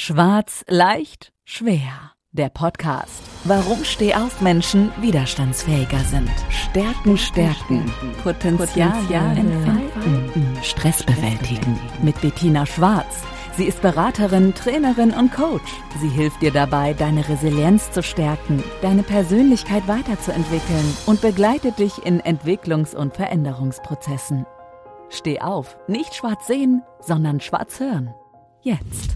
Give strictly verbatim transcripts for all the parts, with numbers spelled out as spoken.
Schwarz, leicht, schwer. Der Podcast. Warum Stehaufmenschen widerstandsfähiger sind. Stärken, stärken. Potenzial, entfalten. Stress bewältigen. Mit Bettina Schwarz. Sie ist Beraterin, Trainerin und Coach. Sie hilft dir dabei, deine Resilienz zu stärken, deine Persönlichkeit weiterzuentwickeln und begleitet dich in Entwicklungs- und Veränderungsprozessen. Steh auf, nicht schwarz sehen, sondern schwarz hören. Jetzt.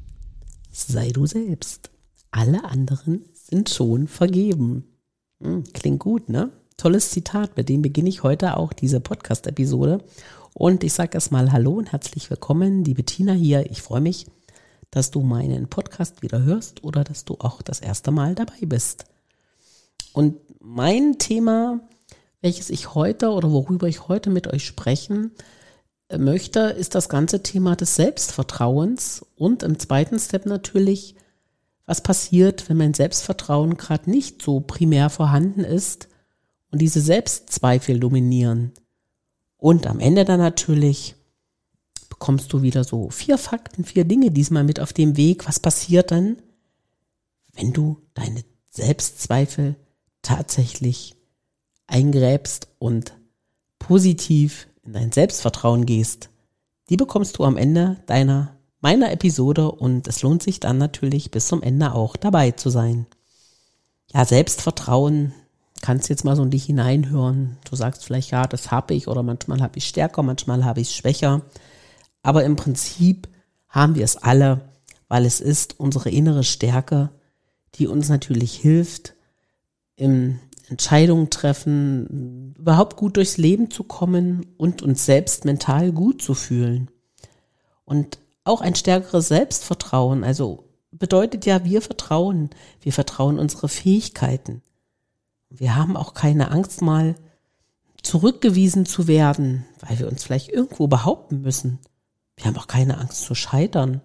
Sei du selbst. Alle anderen sind schon vergeben. Hm, klingt gut, ne? Tolles Zitat, mit dem beginne ich heute auch diese Podcast-Episode. Und ich sage erstmal Hallo und herzlich willkommen, die Bettina hier. Ich freue mich, dass du meinen Podcast wieder hörst oder dass du auch das erste Mal dabei bist. Und mein Thema, welches ich heute oder worüber ich heute mit euch sprechen möchte, ist das ganze Thema des Selbstvertrauens und im zweiten Step natürlich, was passiert, wenn mein Selbstvertrauen gerade nicht so primär vorhanden ist und diese Selbstzweifel dominieren. Und am Ende dann natürlich bekommst du wieder so vier Fakten, vier Dinge diesmal mit auf dem Weg. Was passiert dann, wenn du deine Selbstzweifel tatsächlich eingräbst und positiv in dein Selbstvertrauen gehst? Die bekommst du am Ende deiner meiner Episode und es lohnt sich dann natürlich bis zum Ende auch dabei zu sein. Ja, Selbstvertrauen, kannst jetzt mal so in dich hineinhören. Du sagst vielleicht, ja, das habe ich oder manchmal habe ich stärker, manchmal habe ich es schwächer. Aber im Prinzip haben wir es alle, weil es ist unsere innere Stärke, die uns natürlich hilft, im Entscheidungen treffen, überhaupt gut durchs Leben zu kommen und uns selbst mental gut zu fühlen. Und auch ein stärkeres Selbstvertrauen, also bedeutet ja, wir vertrauen, wir vertrauen unsere Fähigkeiten. Wir haben auch keine Angst, mal zurückgewiesen zu werden, weil wir uns vielleicht irgendwo behaupten müssen. Wir haben auch keine Angst zu scheitern.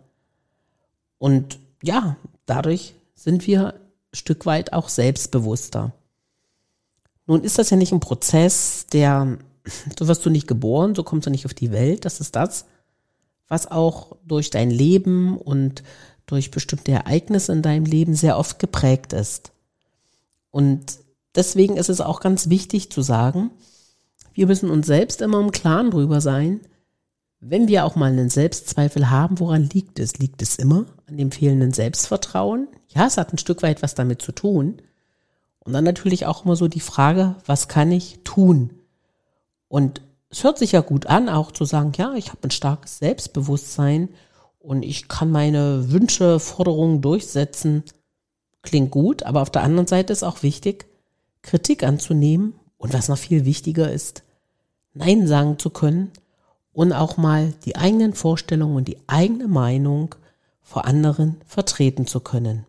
Und ja, dadurch sind wir ein Stück weit auch selbstbewusster. Nun ist das ja nicht ein Prozess, der, so wirst du nicht geboren, so kommst du nicht auf die Welt. Das ist das, was auch durch dein Leben und durch bestimmte Ereignisse in deinem Leben sehr oft geprägt ist. Und deswegen ist es auch ganz wichtig zu sagen, wir müssen uns selbst immer im Klaren drüber sein, wenn wir auch mal einen Selbstzweifel haben, woran liegt es? Liegt es immer an dem fehlenden Selbstvertrauen? Ja, es hat ein Stück weit was damit zu tun. Und dann natürlich auch immer so die Frage, was kann ich tun? Und es hört sich ja gut an, auch zu sagen, ja, ich habe ein starkes Selbstbewusstsein und ich kann meine Wünsche, Forderungen durchsetzen. Klingt gut, aber auf der anderen Seite ist auch wichtig, Kritik anzunehmen und was noch viel wichtiger ist, Nein sagen zu können und auch mal die eigenen Vorstellungen und die eigene Meinung vor anderen vertreten zu können.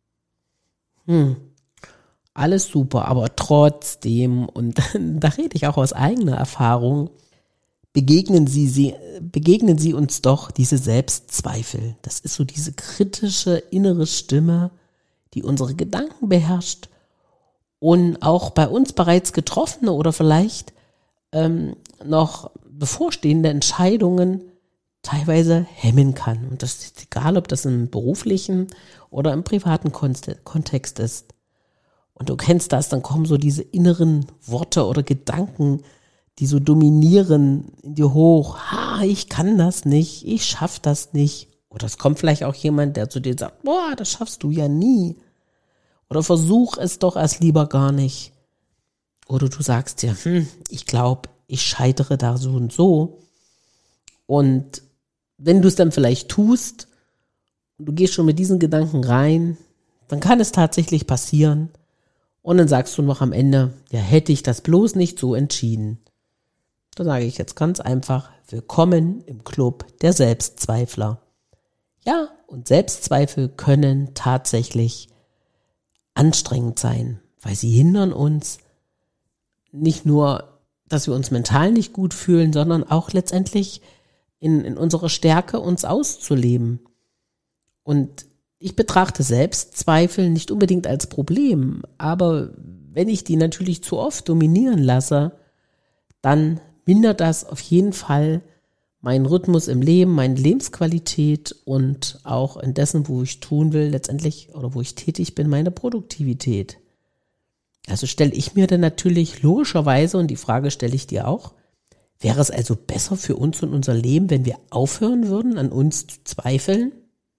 Hm. Alles super, aber trotzdem, und da rede ich auch aus eigener Erfahrung, begegnen sie, sie, begegnen sie uns doch diese Selbstzweifel. Das ist so diese kritische innere Stimme, die unsere Gedanken beherrscht und auch bei uns bereits getroffene oder vielleicht ähm, noch bevorstehende Entscheidungen teilweise hemmen kann. Und das ist egal, ob das im beruflichen oder im privaten Kontext ist. Und du kennst das, dann kommen so diese inneren Worte oder Gedanken, die so dominieren in dir hoch. Ha, ich kann das nicht, ich schaff das nicht. Oder es kommt vielleicht auch jemand, der zu dir sagt, boah, das schaffst du ja nie. Oder versuch es doch erst lieber gar nicht. Oder du sagst dir, hm, ich glaube, ich scheitere da so und so. Und wenn du es dann vielleicht tust, und du gehst schon mit diesen Gedanken rein, dann kann es tatsächlich passieren. Und dann sagst du noch am Ende, ja, hätte ich das bloß nicht so entschieden. Da sage ich jetzt ganz einfach, willkommen im Club der Selbstzweifler. Ja, und Selbstzweifel können tatsächlich anstrengend sein, weil sie hindern uns nicht nur, dass wir uns mental nicht gut fühlen, sondern auch letztendlich in, in unserer Stärke uns auszuleben. Und ich betrachte Selbstzweifel nicht unbedingt als Problem, aber wenn ich die natürlich zu oft dominieren lasse, dann mindert das auf jeden Fall meinen Rhythmus im Leben, meine Lebensqualität und auch in dessen, wo ich tun will, letztendlich oder wo ich tätig bin, meine Produktivität. Also stelle ich mir dann natürlich logischerweise, und die Frage stelle ich dir auch, wäre es also besser für uns und unser Leben, wenn wir aufhören würden, an uns zu zweifeln?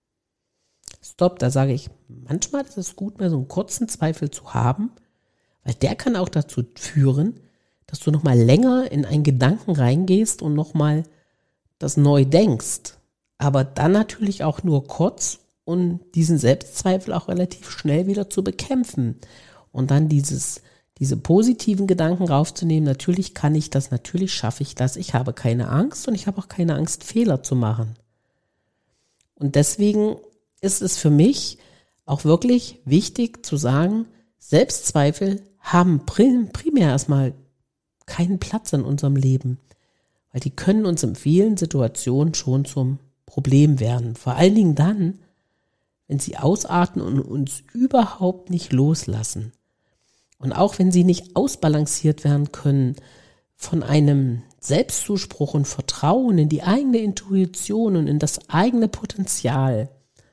Stopp, da sage ich, manchmal ist es gut, mal so einen kurzen Zweifel zu haben, weil der kann auch dazu führen, dass du nochmal länger in einen Gedanken reingehst und nochmal das neu denkst. Aber dann natürlich auch nur kurz und diesen Selbstzweifel auch relativ schnell wieder zu bekämpfen. Und dann dieses, diese positiven Gedanken raufzunehmen, natürlich kann ich das, natürlich schaffe ich das, ich habe keine Angst und ich habe auch keine Angst, Fehler zu machen. Und deswegen ist es für mich auch wirklich wichtig zu sagen, Selbstzweifel haben primär erstmal keinen Platz in unserem Leben, weil die können uns in vielen Situationen schon zum Problem werden. Vor allen Dingen dann, wenn sie ausarten und uns überhaupt nicht loslassen. Und auch wenn sie nicht ausbalanciert werden können von einem Selbstzuspruch und Vertrauen in die eigene Intuition und in das eigene Potenzial,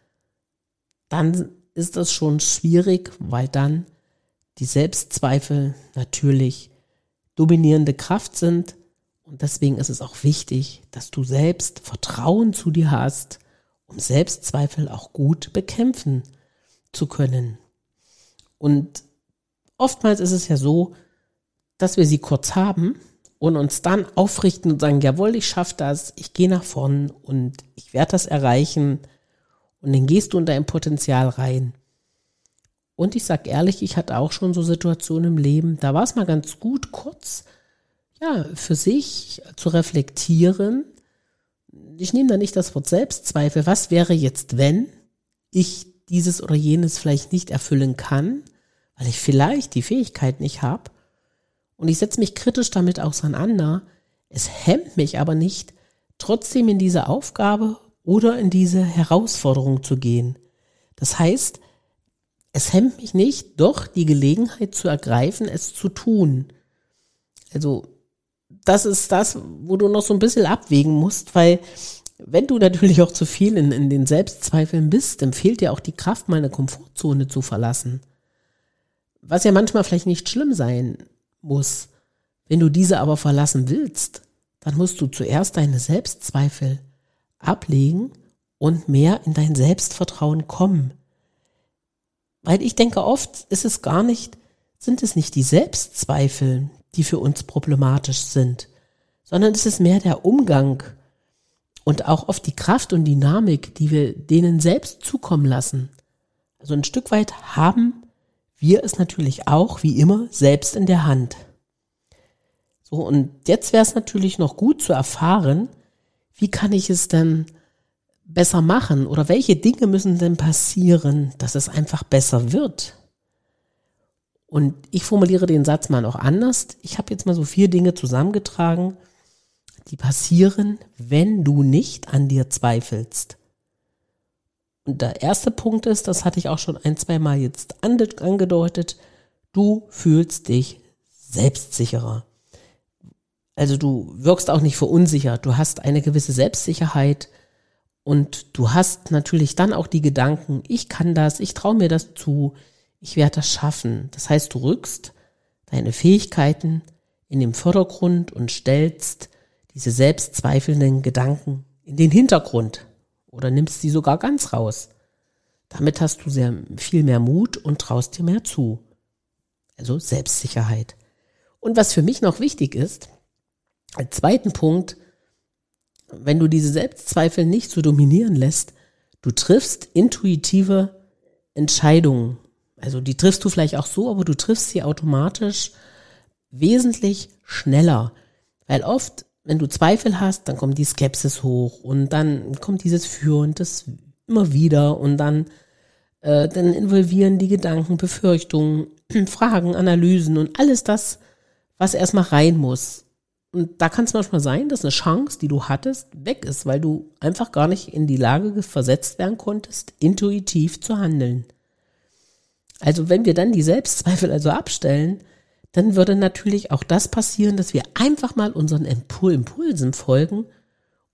dann ist das schon schwierig, weil dann die Selbstzweifel natürlich dominierende Kraft sind. Und deswegen ist es auch wichtig, dass du selbst Vertrauen zu dir hast, um Selbstzweifel auch gut bekämpfen zu können. Und oftmals ist es ja so, dass wir sie kurz haben und uns dann aufrichten und sagen, jawohl, ich schaffe das, ich gehe nach vorn und ich werde das erreichen. Und dann gehst du in dein Potenzial rein. Und ich sag ehrlich, ich hatte auch schon so Situationen im Leben, da war es mal ganz gut, kurz ja, für sich zu reflektieren. Ich nehme da nicht das Wort Selbstzweifel. Was wäre jetzt, wenn ich dieses oder jenes vielleicht nicht erfüllen kann, weil ich vielleicht die Fähigkeit nicht habe? Und ich setze mich kritisch damit auseinander. Es hemmt mich aber nicht, trotzdem in diese Aufgabe oder in diese Herausforderung zu gehen. Das heißt, es hemmt mich nicht, doch die Gelegenheit zu ergreifen, es zu tun. Also das ist das, wo du noch so ein bisschen abwägen musst, weil wenn du natürlich auch zu viel in, in den Selbstzweifeln bist, dann fehlt dir auch die Kraft, mal eine Komfortzone zu verlassen. Was ja manchmal vielleicht nicht schlimm sein muss. Wenn du diese aber verlassen willst, dann musst du zuerst deine Selbstzweifel ablegen und mehr in dein Selbstvertrauen kommen. Weil ich denke, oft ist es gar nicht, sind es nicht die Selbstzweifel, die für uns problematisch sind, sondern es ist mehr der Umgang und auch oft die Kraft und Dynamik, die wir denen selbst zukommen lassen. Also ein Stück weit haben wir es natürlich auch, wie immer, selbst in der Hand. So, und jetzt wäre es natürlich noch gut zu erfahren, wie kann ich es denn besser machen oder welche Dinge müssen denn passieren, dass es einfach besser wird. Und ich formuliere den Satz mal noch anders. Ich habe jetzt mal so vier Dinge zusammengetragen, die passieren, wenn du nicht an dir zweifelst. Und der erste Punkt ist, das hatte ich auch schon ein, zwei Mal jetzt angedeutet, du fühlst dich selbstsicherer. Also du wirkst auch nicht verunsichert, du hast eine gewisse Selbstsicherheit und du hast natürlich dann auch die Gedanken, ich kann das, ich traue mir das zu, ich werde das schaffen. Das heißt, du rückst deine Fähigkeiten in den Vordergrund und stellst diese selbstzweifelnden Gedanken in den Hintergrund oder nimmst sie sogar ganz raus. Damit hast du sehr viel mehr Mut und traust dir mehr zu. Also Selbstsicherheit. Und was für mich noch wichtig ist, als zweiten Punkt, wenn du diese Selbstzweifel nicht so dominieren lässt, du triffst intuitive Entscheidungen. Also die triffst du vielleicht auch so, aber du triffst sie automatisch wesentlich schneller. Weil oft, wenn du Zweifel hast, dann kommt die Skepsis hoch und dann kommt dieses Für und das immer wieder und dann, äh, dann involvieren die Gedanken, Befürchtungen, Fragen, Analysen und alles das, was erstmal rein muss. Und da kann es manchmal sein, dass eine Chance, die du hattest, weg ist, weil du einfach gar nicht in die Lage versetzt werden konntest, intuitiv zu handeln. Also wenn wir dann die Selbstzweifel also abstellen, dann würde natürlich auch das passieren, dass wir einfach mal unseren Impulsen folgen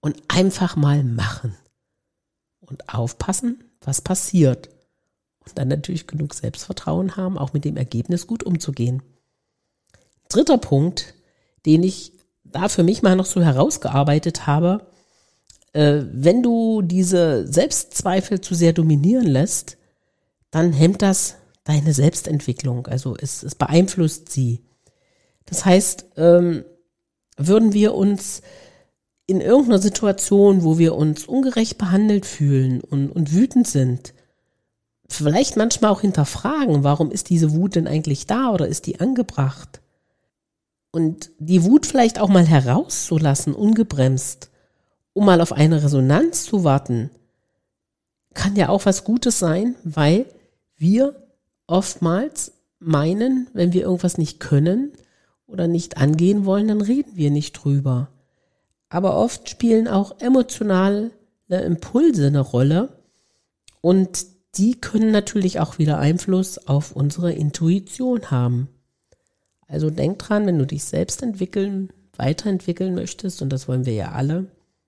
und einfach mal machen und aufpassen, was passiert. Und dann natürlich genug Selbstvertrauen haben, auch mit dem Ergebnis gut umzugehen. Dritter Punkt, den ich da für mich mal noch so herausgearbeitet habe, äh, wenn du diese Selbstzweifel zu sehr dominieren lässt, dann hemmt das deine Selbstentwicklung, also es, es beeinflusst sie. Das heißt, ähm, würden wir uns in irgendeiner Situation, wo wir uns ungerecht behandelt fühlen und, und wütend sind, vielleicht manchmal auch hinterfragen, warum ist diese Wut denn eigentlich da oder ist die angebracht? Und die Wut vielleicht auch mal herauszulassen, ungebremst, um mal auf eine Resonanz zu warten, kann ja auch was Gutes sein, weil wir oftmals meinen, wenn wir irgendwas nicht können oder nicht angehen wollen, dann reden wir nicht drüber. Aber oft spielen auch emotionale Impulse eine Rolle und die können natürlich auch wieder Einfluss auf unsere Intuition haben. Also denk dran, wenn du dich selbst entwickeln, weiterentwickeln möchtest, und das wollen wir ja alle,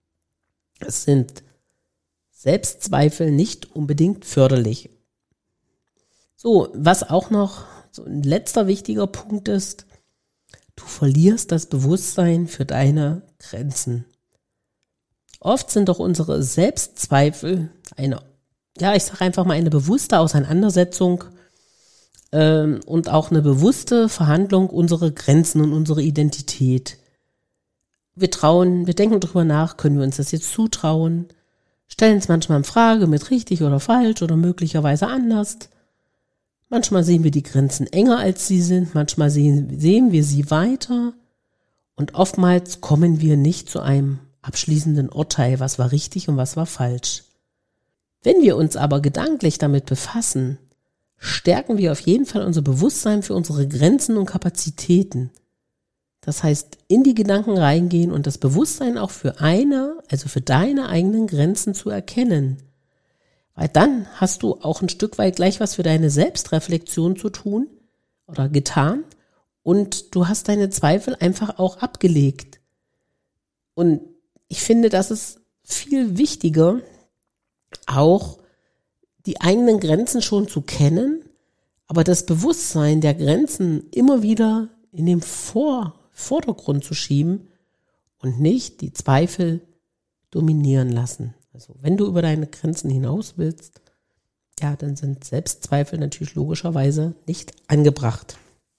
es sind Selbstzweifel nicht unbedingt förderlich. So, was auch noch so ein letzter wichtiger Punkt ist, du verlierst das Bewusstsein für deine Grenzen. Oft sind doch unsere Selbstzweifel eine, ja, ich sage einfach mal eine bewusste Auseinandersetzung ähm, und auch eine bewusste Verhandlung unserer Grenzen und unserer Identität. Wir trauen, wir denken darüber nach, können wir uns das jetzt zutrauen, stellen es manchmal in Frage mit richtig oder falsch oder möglicherweise anders. Manchmal sehen wir die Grenzen enger, als sie sind, manchmal sehen, sehen wir sie weiter und oftmals kommen wir nicht zu einem abschließenden Urteil, was war richtig und was war falsch. Wenn wir uns aber gedanklich damit befassen, stärken wir auf jeden Fall unser Bewusstsein für unsere Grenzen und Kapazitäten. Das heißt, in die Gedanken reingehen und das Bewusstsein auch für eine, also für deine eigenen Grenzen zu erkennen. Weil dann hast du auch ein Stück weit gleich was für deine Selbstreflexion zu tun oder getan und du hast deine Zweifel einfach auch abgelegt. Und ich finde, das ist viel wichtiger, auch die eigenen Grenzen schon zu kennen, aber das Bewusstsein der Grenzen immer wieder in den Vor- Vordergrund zu schieben und nicht die Zweifel dominieren lassen. Also wenn du über deine Grenzen hinaus willst, ja, dann sind Selbstzweifel natürlich logischerweise nicht angebracht.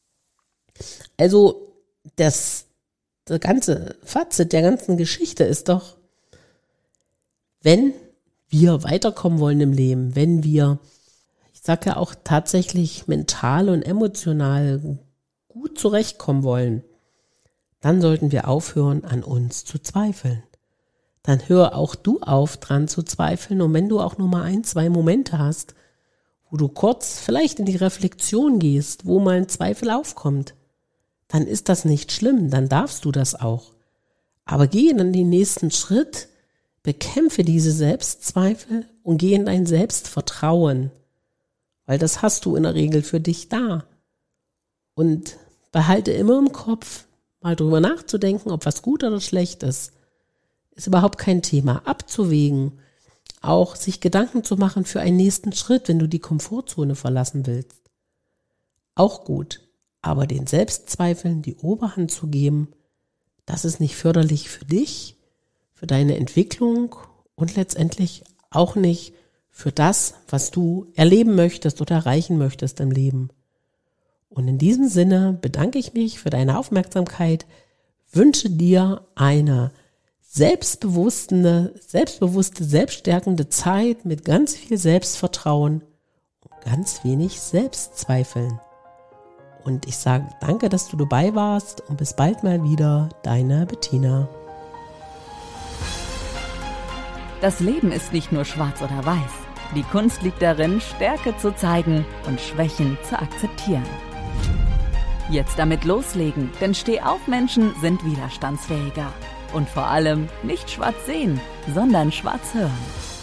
Also das, das ganze Fazit der ganzen Geschichte ist doch, wenn wir weiterkommen wollen im Leben, wenn wir, ich sage ja auch tatsächlich mental und emotional gut zurechtkommen wollen, dann sollten wir aufhören, an uns zu zweifeln. Dann hör auch du auf, dran zu zweifeln. Und wenn du auch nur mal ein, zwei Momente hast, wo du kurz vielleicht in die Reflexion gehst, wo mal ein Zweifel aufkommt, dann ist das nicht schlimm, dann darfst du das auch. Aber geh dann den nächsten Schritt, bekämpfe diese Selbstzweifel und geh in dein Selbstvertrauen, weil das hast du in der Regel für dich da. Und behalte immer im Kopf, mal drüber nachzudenken, ob was gut oder schlecht ist. Ist überhaupt kein Thema. Abzuwägen, auch sich Gedanken zu machen für einen nächsten Schritt, wenn du die Komfortzone verlassen willst. Auch gut. Aber den Selbstzweifeln die Oberhand zu geben, das ist nicht förderlich für dich, für deine Entwicklung und letztendlich auch nicht für das, was du erleben möchtest oder erreichen möchtest im Leben. Und in diesem Sinne bedanke ich mich für deine Aufmerksamkeit, wünsche dir eine selbstbewusste, selbstbewusste, selbststärkende Zeit mit ganz viel Selbstvertrauen und ganz wenig Selbstzweifeln. Und ich sage danke, dass du dabei warst und bis bald mal wieder, deine Bettina. Das Leben ist nicht nur schwarz oder weiß. Die Kunst liegt darin, Stärke zu zeigen und Schwächen zu akzeptieren. Jetzt damit loslegen, denn Stehauf-Menschen sind widerstandsfähiger. Und vor allem nicht schwarz sehen, sondern schwarz hören.